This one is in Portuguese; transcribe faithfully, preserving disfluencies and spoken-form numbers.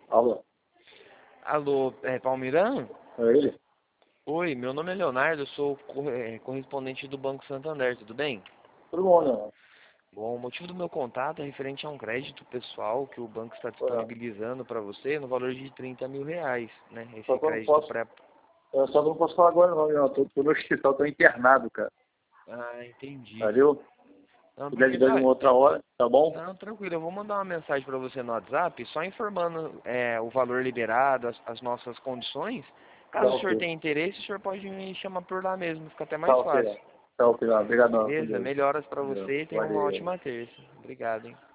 Alô? Alô, é Palmirão? É ele? Oi, meu nome é Leonardo, eu sou cor- é, correspondente do Banco Santander, tudo bem? Tudo bom, né? Bom, o motivo do meu contato é referente a um crédito pessoal que o banco está É. disponibilizando para você no valor de trinta mil reais, né? Só Esse que eu não crédito posso. pré... É, só que eu não posso falar agora não, eu tô, tô no hospital, tô internado, cara. Ah, entendi. Valeu? Não, Se puder tranquilo. ligar de Ah, uma outra hora, tá bom? não, tranquilo, eu vou mandar uma mensagem para você no WhatsApp, só informando é, o valor liberado, as, as nossas condições. Tá Caso o senhor ok. tenha interesse, o senhor pode me chamar por lá mesmo, fica até Tá mais ok, fácil. ó. Tá ok, ó. Obrigadão, com Beleza? Deus. Melhoras para Valeu. você e tenha uma Valeu. ótima terça. Obrigado, hein?